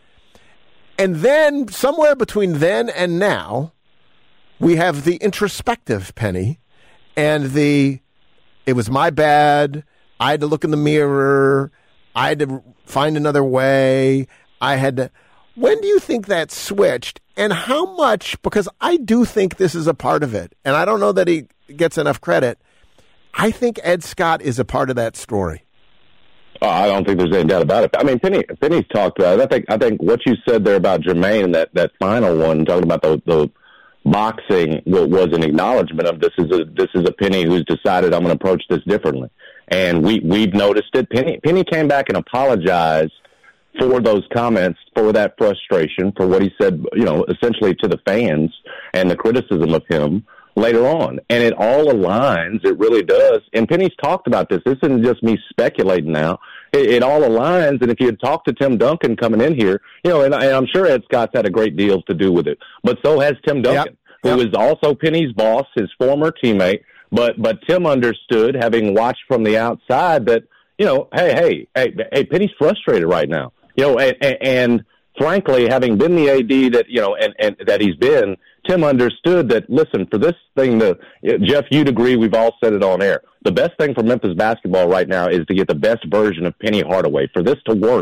And then somewhere between then and now, we have the introspective Penny and the, it was my bad, I had to look in the mirror, I had to find another way, I had to... When do you think that switched, and how much, because I do think this is a part of it, and I don't know that he gets enough credit, I think Ed Scott is a part of that story. Oh, I don't think there's any doubt about it. I mean, Penny, Penny's talked about it. I think, I think what you said there about Jermaine, that, that final one, talking about the, the boxing, was an acknowledgement of this is a this is a Penny who's decided I'm going to approach this differently, and we we've noticed it. Penny Penny came back and apologized for those comments, for that frustration, for what he said, you know, essentially to the fans and the criticism of him later on. And it all aligns. It really does. And Penny's talked about this. This isn't just me speculating now. It, it all aligns. And if you had talked to Tim Duncan coming in here, you know, and, and I'm sure Ed Scott's had a great deal to do with it, but so has Tim Duncan, yep. who yep. is also Penny's boss, his former teammate. But, but Tim understood, having watched from the outside, that, you know, hey, hey, hey, hey, Penny's frustrated right now. You know, and, and frankly, having been the A D that, you know, and, and that he's been, Tim understood that, listen, for this thing to, Jeff, you'd agree, we've all said it on air, the best thing for Memphis basketball right now is to get the best version of Penny Hardaway. For this to work,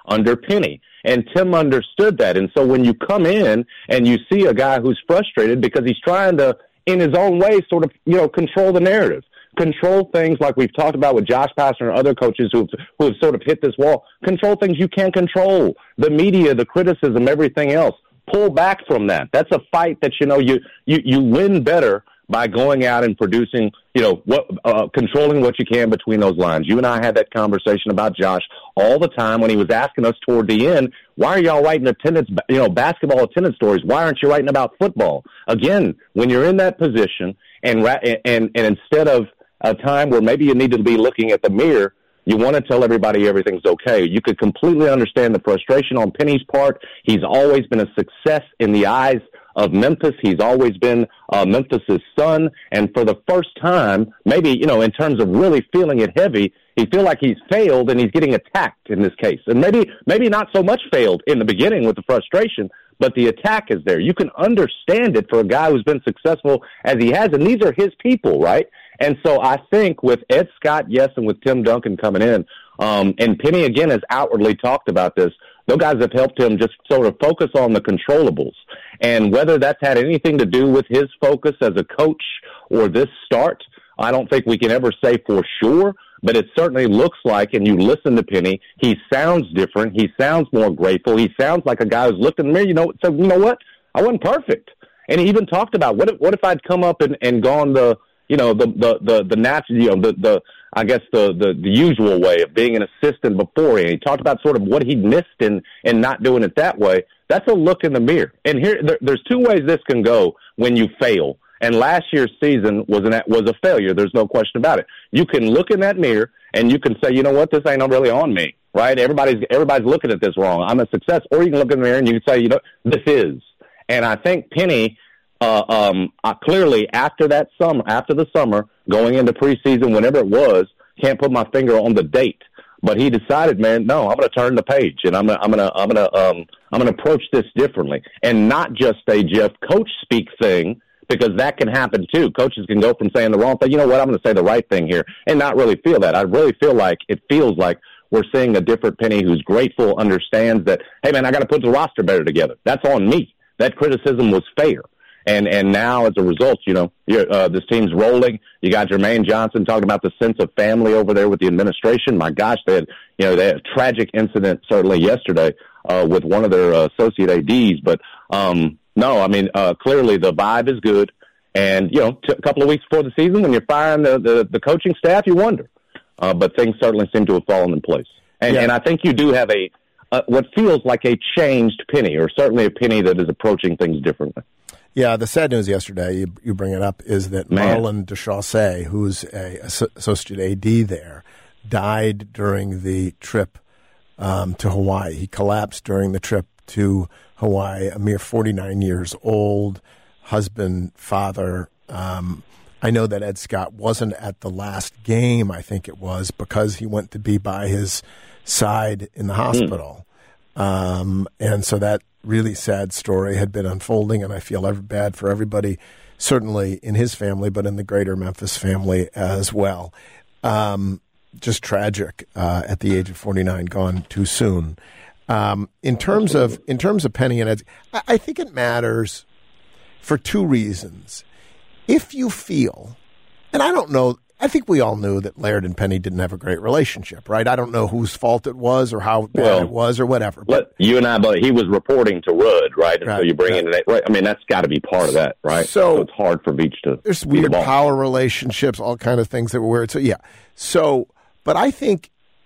under Penny. And Tim understood that. And so when you come in and you see a guy who's frustrated because he's trying to, in his own way, sort of, you know, control the narrative, control things like we've talked about with Josh Pastner and other coaches who have, who have sort of hit this wall, control things you can't control, the media, the criticism, everything else. Pull back from that. That's a fight that, you know, you, you, you win better by going out and producing, you know, what, uh, controlling what you can between those lines. You and I had that conversation about Josh all the time when he was asking us toward the end, why are y'all writing attendance, you know, basketball attendance stories? Why aren't you writing about football? Again, when you're in that position and, and, and instead of a time where maybe you need to be looking at the mirror, you want to tell everybody everything's okay. You could completely understand the frustration on Penny's part. He's always been a success in the eyes of Memphis. He's always been uh, Memphis's son. And for the first time, maybe, you know, in terms of really feeling it heavy, he feel like he's failed and he's getting attacked in this case. And maybe, maybe not so much failed in the beginning with the frustration, but the attack is there. You can understand it for a guy who's been successful as he has. And these are his people, right? And so I think with Ed Scott, yes, and with Tim Duncan coming in, um, and Penny, again, has outwardly talked about this, those guys have helped him just sort of focus on the controllables. And whether that's had anything to do with his focus as a coach or this start, I don't think we can ever say for sure, but it certainly looks like, and you listen to Penny, he sounds different. He sounds more grateful. He sounds like a guy who's looked in the mirror, you know, said, you know what? I wasn't perfect. And he even talked about, what if, what if I'd come up and, and gone the, you know, the, the, the, the natural, you know, the, the, I guess the, the, the usual way of being an assistant beforehand. He talked about sort of what he missed in, in not doing it that way. That's a look in the mirror. And here, there, there's two ways this can go when you fail. And last year's season was an, was a failure. There's no question about it. You can look in that mirror and you can say, you know what, this ain't really on me, right? Everybody's, everybody's looking at this wrong. I'm a success. Or you can look in the mirror and you can say, you know, this is. And I think Penny, Uh, um, uh, clearly, after that summer, after the summer, going into preseason, whenever it was, can't put my finger on the date. But he decided, man, no, I'm going to turn the page, and I'm going to, I'm going to, I'm going to, um, I'm going to approach this differently, and not just a Jeff coach speak thing, because that can happen too. Coaches can go from saying the wrong thing, you know what, I'm going to say the right thing here, and not really feel that. I really feel like it feels like we're seeing a different Penny who's grateful, understands that, hey, man, I got to put the roster better together. That's on me. That criticism was fair. And and now, as a result, you know, you're, uh, this team's rolling. You got Jermaine Johnson talking about the sense of family over there with the administration. My gosh, they had, you know, they had a tragic incident certainly yesterday uh, with one of their uh, associate A Ds. But um, no, I mean, uh, clearly the vibe is good. And, you know, t- a couple of weeks before the season, when you're firing the, the, the coaching staff, you wonder. Uh, but things certainly seem to have fallen in place. And, yeah. and I think you do have a uh, what feels like a changed Penny, or certainly a Penny that is approaching things differently. Yeah, the sad news yesterday, you, you bring it up, is that Man. Marlon DeChaussee, who's a associate A D there, died during the trip um, to Hawaii. He collapsed during the trip to Hawaii, a mere forty-nine years old, husband, father. Um, I know that Ed Scott wasn't at the last game, I think it was, because he went to be by his side in the hospital. Mm. Um, and so that really sad story had been unfolding, and I feel ever bad for everybody, certainly in his family, but in the greater Memphis family as well. Um, just tragic uh, at the age of forty-nine, gone too soon. Um, in terms of in terms of Penny and Ed, I, I think it matters for two reasons. If you feel, and I don't know, I think we all knew that Laird and Penny didn't have a great relationship, right? I don't know whose fault it was or how bad well, it was or whatever. But you and I, but he was reporting to Rudd, right? And right, so you bring right. in, right? I mean, that's got to be part of that, right? So, so it's hard for Veach to. There's weird the power relationships, all kind of things that were weird. So yeah, so but I think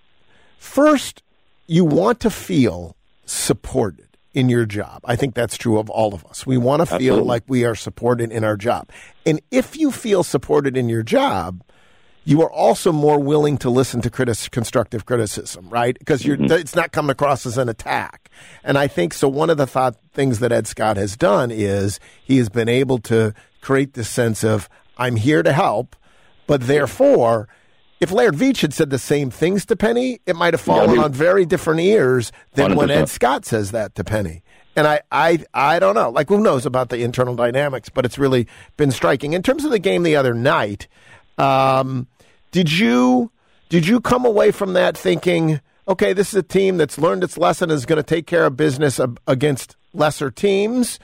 first you want to feel supported in your job. I think that's true of all of us. We want to feel Absolutely. like we are supported in our job, and if you feel supported in your job, you are also more willing to listen to critis- constructive criticism, right? Because you're, mm-hmm. it's not coming across as an attack. And I think so one of the thought things that Ed Scott has done is he has been able to create this sense of, I'm here to help, but therefore, if Laird Veach had said the same things to Penny, it might have fallen yeah, on very different ears than one hundred percent when Ed Scott says that to Penny. And I, I, I don't know. Like, who knows about the internal dynamics, but it's really been striking. In terms of the game the other night, um, Did you did you come away from that thinking, okay, this is a team that's learned its lesson, is going to take care of business ab- against lesser teams?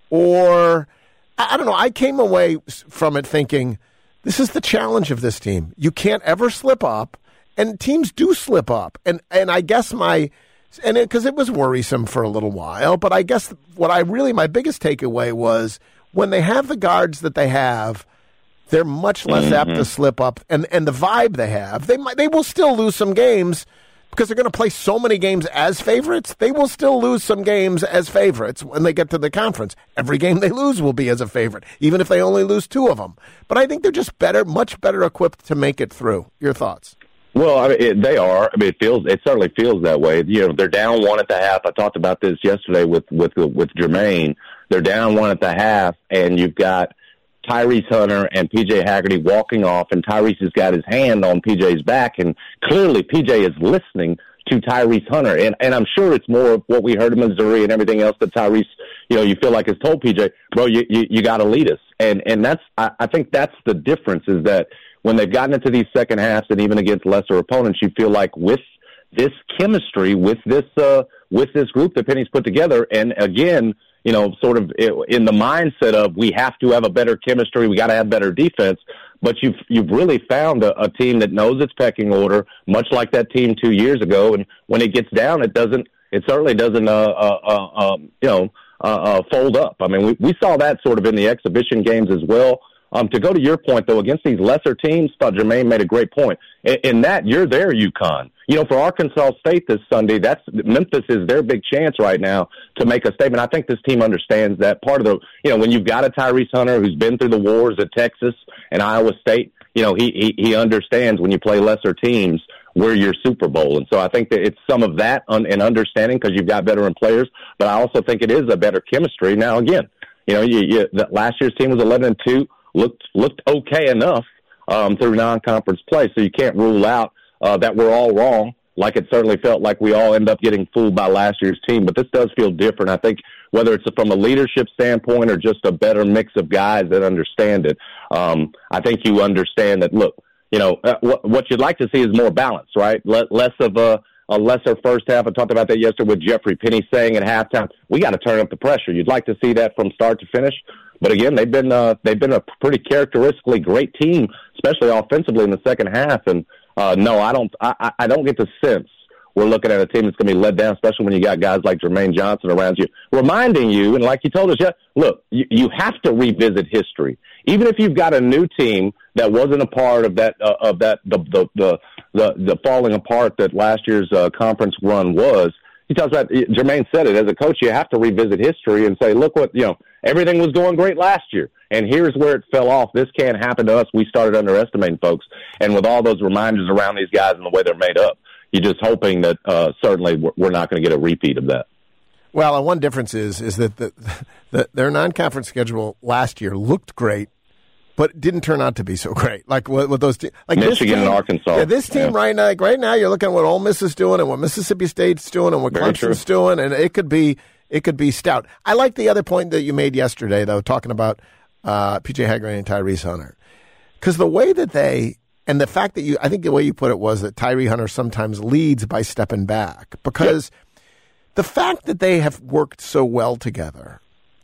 Or, I, I don't know, I came away from it thinking, this is the challenge of this team. You can't ever slip up, and teams do slip up. And, and I guess my, and because it, it was worrisome for a little while, but I guess what I really, my biggest takeaway was when they have the guards that they have, they're much less mm-hmm. apt to slip up, and, and the vibe they have, they might, they will still lose some games because they're going to play so many games as favorites. They will still lose some games as favorites when they get to the conference. Every game they lose will be as a favorite, even if they only lose two of them. But I think they're just better, much better equipped to make it through. Your thoughts? Well, I mean, it, they are. I mean, it feels. It certainly feels that way. You know, they're down one at the half. I talked about this yesterday with with with Jermaine. They're down one at the half, and you've got Tyrese Hunter and P J Haggerty walking off, and Tyrese has got his hand on P J's back, and clearly P J is listening to Tyrese Hunter, and and I'm sure it's more of what we heard in Missouri and everything else that Tyrese, you know, you feel like has told P J, bro, you you, you got to lead us, and and that's I, I think that's the difference, is that when they've gotten into these second halves and even against lesser opponents, you feel like with this chemistry, with this uh, with this group that Penny's put together, and again, you know, sort of in the mindset of we have to have a better chemistry, we got to have better defense. But you've you've really found a, a team that knows its pecking order, much like that team two years ago. And when it gets down, it doesn't. It certainly doesn't, uh, uh, uh, um, you know, uh, uh, fold up. I mean, we we saw that sort of in the exhibition games as well. Um, to go to your point, though, against these lesser teams, thought Jermaine made a great point. In, in that, you're there, UConn. You know, for Arkansas State this Sunday, that's Memphis is their big chance right now to make a statement. I think this team understands that. Part of the, you know, when you've got a Tyrese Hunter who's been through the wars at Texas and Iowa State, you know, he he, he understands when you play lesser teams where your Super Bowl. And so I think that it's some of that un, and understanding because you've got veteran players, but I also think it is a better chemistry. Now, again, you know, you, you, the, last year's team was eleven and two. Looked looked okay enough um, through non-conference play, so you can't rule out uh, that we're all wrong, like it certainly felt like we all end up getting fooled by last year's team. But this does feel different. I think whether it's from a leadership standpoint or just a better mix of guys that understand it, um, I think you understand that, look, you know, uh, what, what you'd like to see is more balance, right? Le- less of a, a lesser first half. I talked about that yesterday with Jeffrey Penny saying at halftime, we got to turn up the pressure. You'd like to see that from start to finish. But again, they've been uh, they've been a pretty characteristically great team, especially offensively in the second half. And uh, no, I don't I, I don't get the sense we're looking at a team that's going to be let down, especially when you got guys like Jermaine Johnson around you, reminding you, and like you told us, yeah, look, you, you have to revisit history, even if you've got a new team that wasn't a part of that uh, of that the the, the the the falling apart that last year's uh, conference run was. He talks about, Jermaine said it, as a coach, you have to revisit history and say, look what, you know, everything was going great last year, and here's where it fell off. This can't happen to us. We started underestimating folks. And with all those reminders around these guys and the way they're made up, you're just hoping that uh, certainly we're not going to get a repeat of that. Well, and one difference is is that the, the, their non-conference schedule last year looked great, but didn't turn out to be so great. Like what, what those te- like Michigan this team, and Arkansas. Yeah, this team yeah. right now, like right now, you're looking at what Ole Miss is doing and what Mississippi State's doing and what Very Clemson's true. doing, and it could be it could be stout. I like the other point that you made yesterday, though, talking about uh, P J Haggerty and Tyrese Hunter, because the way that they and the fact that you, I think the way you put it was that Tyree Hunter sometimes leads by stepping back, because yep. the fact that they have worked so well together.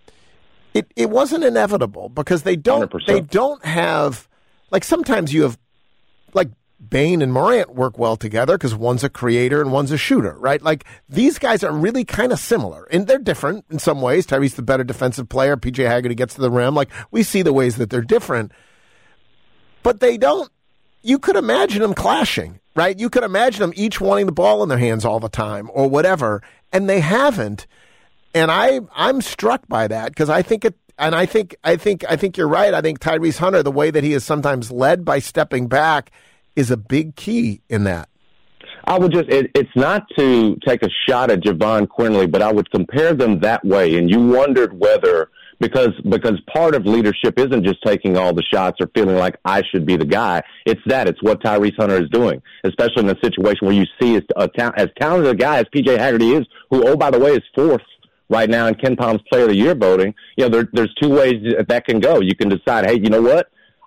It it wasn't inevitable because they don't one hundred percent. They don't have, like, sometimes you have, like, Bane and Morant work well together because one's a creator and one's a shooter, right? Like, these guys are really kind of similar, and they're different in some ways. Tyrese the better defensive player. P J Haggerty gets to the rim. Like, we see the ways that they're different, but they don't. You could imagine them clashing, right? You could imagine them each wanting the ball in their hands all the time or whatever, and they haven't. And I, I'm struck by that because I think it, and I think, I think, I think you're right. I think Tyrese Hunter, the way that he is sometimes led by stepping back, is a big key in that. I would just, it, it's not to take a shot at Javon Quinley, but I would compare them that way. And you wondered whether, because, because part of leadership isn't just taking all the shots or feeling like I should be the guy. It's that. It's what Tyrese Hunter is doing, especially in a situation where you see as, a ta- as talented a guy as P J Haggerty is, who, oh, by the way, is fourth right now in Ken Palm's Player of the Year voting. You know, there, there's two ways that can go. You can decide, hey, you know what?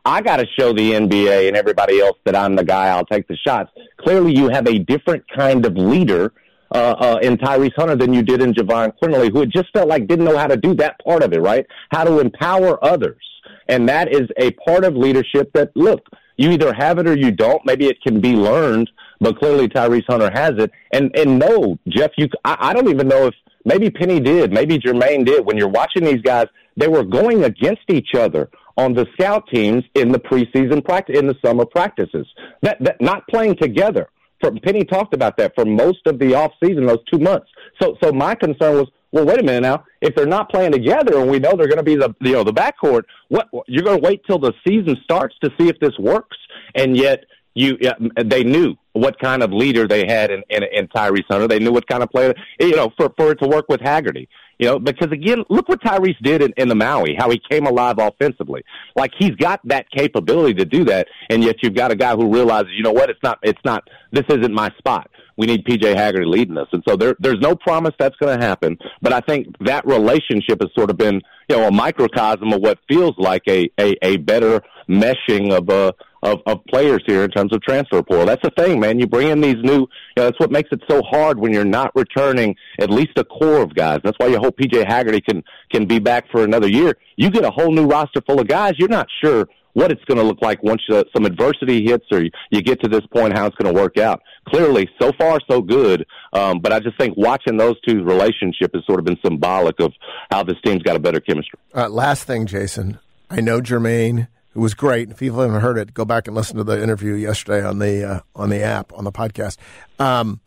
I got to show the N B A and everybody else that I'm the guy. I'll take the shots. Clearly, you have a different kind of leader uh, uh, in Tyrese Hunter than you did in Javon Quinterly, who had just felt like didn't know how to do that part of it, right? How to empower others. And that is a part of leadership that, look, you either have it or you don't. Maybe it can be learned, but clearly Tyrese Hunter has it. And and no, Jeff, you I, I don't even know if maybe Penny did, maybe Jermaine did. When you're watching these guys, they were going against each other on the scout teams in the preseason practice, in the summer practices. That, that not playing together. For, Penny talked about that for most of the offseason, those two months. So so my concern was, well, wait a minute now. If they're not playing together and we know they're going to be the you know the backcourt, what you're going to wait till the season starts to see if this works? And yet you they knew what kind of leader they had in, in, in Tyrese Hunter. They knew what kind of player, you know, for, for it to work with Haggerty. You know, because, again, look what Tyrese did in, in the Maui, how he came alive offensively. Like, he's got that capability to do that, and yet you've got a guy who realizes, you know what, it's not, it's not, this isn't my spot. We need P J Haggerty leading us. And so there, there's no promise that's going to happen, but I think that relationship has sort of been, you know, a microcosm of what feels like a, a, a better meshing of a, Of, of players here in terms of transfer portal. That's the thing, man. You bring in these new, you know, that's what makes it so hard when you're not returning at least a core of guys. That's why you hope P J Haggerty can, can be back for another year. You get a whole new roster full of guys. You're not sure what it's going to look like once uh, some adversity hits or you, you get to this point, how it's going to work out. Clearly, so far, so good. Um, but I just think watching those two's relationship has sort of been symbolic of how this team's got a better chemistry. Uh, last thing, Jason. I know Jermaine, it was great. If you haven't heard it, go back and listen to the interview yesterday on the uh, on the app, on the podcast. Um,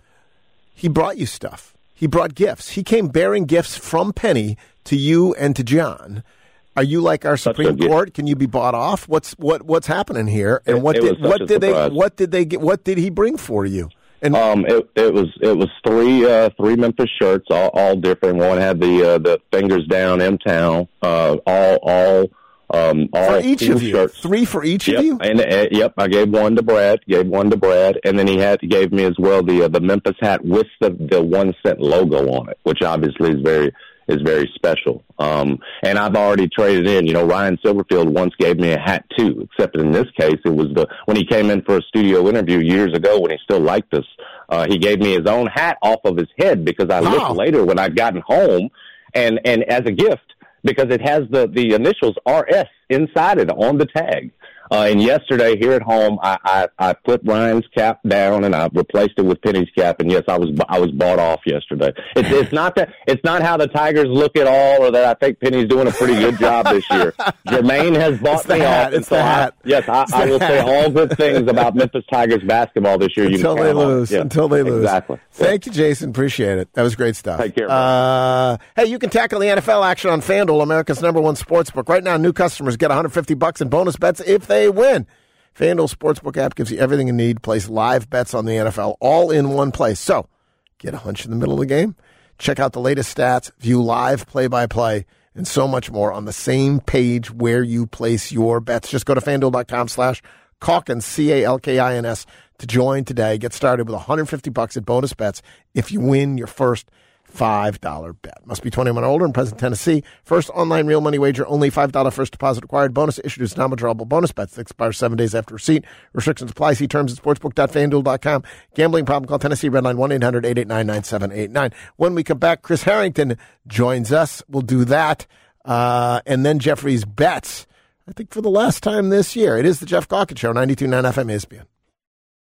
he brought you stuff. He brought gifts. He came bearing gifts from Penny to you and to John. Are you like our Supreme Court? Can you be bought off? What's what what's happening here? And what it, it did what did surprise. they what did they get? What did he bring for you? And um, it, it was it was three uh, three Memphis shirts, all, all different. One had the uh, the fingers down M Town, uh, all all. Um, all for each of you, shirts. Three for each yep. of you. And uh, yep, I gave one to Brad. Gave one to Brad, and then he had gave me as well the uh, the Memphis hat with the the one cent logo on it, which obviously is very is very special. Um, and I've already traded in. You know, Ryan Silverfield once gave me a hat too, except in this case it was the when he came in for a studio interview years ago when he still liked us. Uh, he gave me his own hat off of his head because I wow. looked later when I'd gotten home, and and as a gift. Because it has the, the initials R S inside it on the tag. Uh, and yesterday here at home, I, I, I put Ryan's cap down and I replaced it with Penny's cap. And yes, I was I was bought off yesterday. It's it's not that it's not how the Tigers look at all, or that I think Penny's doing a pretty good job this year. Jermaine has bought me hat. off, it's and so the I, hat. yes, I, I will say all good things about Memphis Tigers basketball this year. Until you they lose. Yeah, until they lose. Exactly. Thank you, Jason. Appreciate it. That was great stuff. Take care. Uh, hey, you can tackle the N F L action on FanDuel, America's number one sportsbook. Right now, new customers get one hundred fifty bucks in bonus bets if they win. FanDuel Sportsbook app gives you everything you need. Place live bets on the N F L all in one place. So, get a hunch in the middle of the game. Check out the latest stats. View live play-by-play and so much more on the same page where you place your bets. Just go to FanDuel.com slash Calkins, C A L K I N S, to join today. Get started with one hundred fifty bucks in bonus bets if you win your first five dollar bet. Must be twenty-one or older in present Tennessee. First online real money wager, only five dollars first deposit required. Bonus issued as non-withdrawable bonus bets that expire seven days after receipt. Restrictions apply. See terms at sportsbook dot fan duel dot com. Gambling problem? Call Tennessee Redline one eight hundred eight eight nine nine seven eight nine. When we come back, Chris Harrington joins us. We'll do that. Uh, and then Jeffrey's bets, I think for the last time this year. It is the Jeff Calkins Show, ninety-two point nine F M E S P N.